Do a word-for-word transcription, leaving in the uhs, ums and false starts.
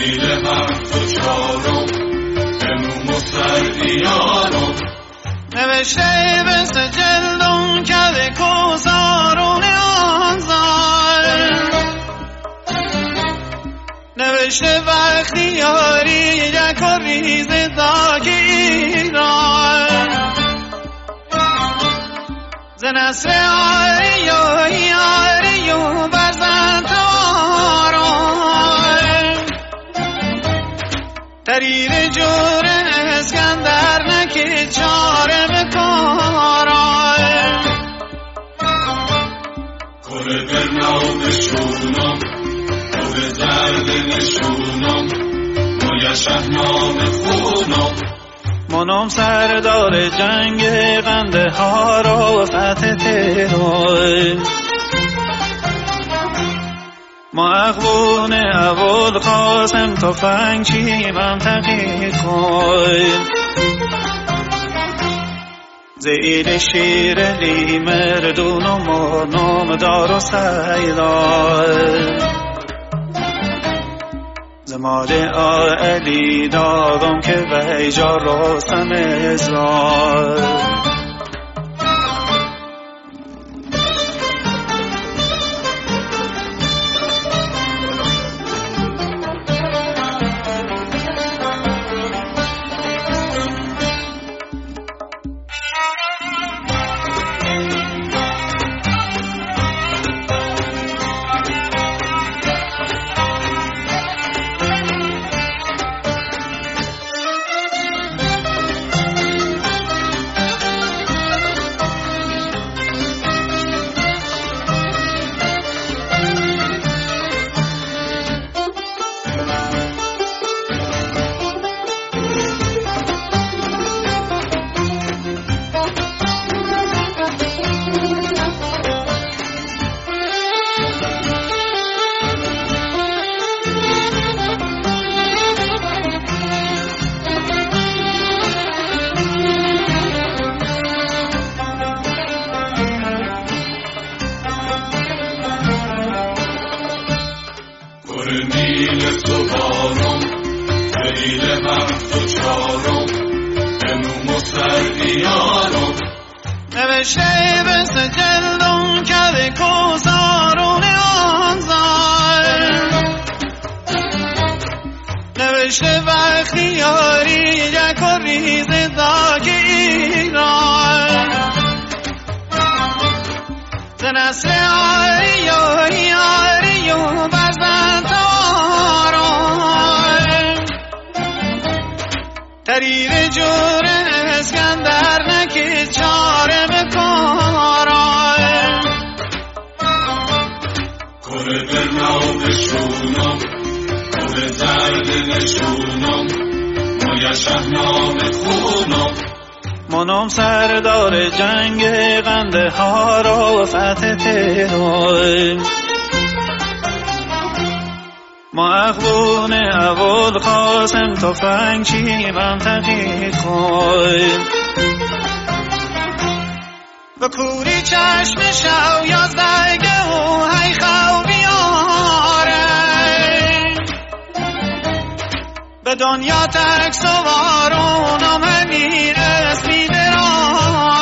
دلیل هفت و چارم امروم و سردیانم نوشته به سجلدون که کوزارون آنزار نوشته وقتی یاری یک و ریز داگ ایران ز نصر آری و یاری و برزن تواران تریر جور اسکندر نکی چاره بکاران کل برناو بشونم کل زرد نشونم مایه شهنام خونم منم سردار جنگ قنده ها را فتح تهران ما اخوون اول قاسم تفنگ چیمم تقیق کن زیر شیر لی مردون و مرنم دار و سیدان زمال آلی داغم که ویجا راستم ازار نیل سوارم دلیل هفت و چارم امروم و سردیانم نوشته به سجلدون که کوزارون آنزار نوشته وقتی یاری یک و ریز داگ ایران ز نصر آری و یاری و برزن تواران تریر جور اسکندر نکی چاره بکاران کل برناو بشونم کل زرد نشونم مایه شهنام خونم منم سردار جنگ قنده ها را فتح تهران ما اخوون اول قاسم تفنگ چیمم تقیق کن به کوری چشم شو یازدگه و هی خو بیاره به دنیا تک سوارونم همین اسمی براره